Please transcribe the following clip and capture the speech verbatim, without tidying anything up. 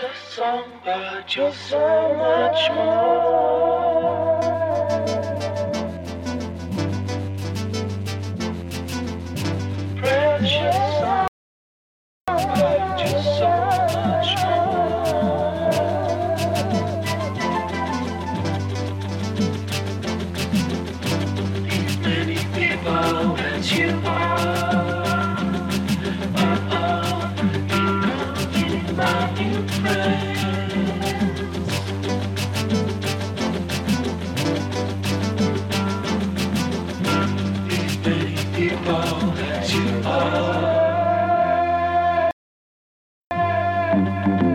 precious songbird, you're so much more. Precious songbird, you're so much more. These many people that you are. My new friends. These many people that you are.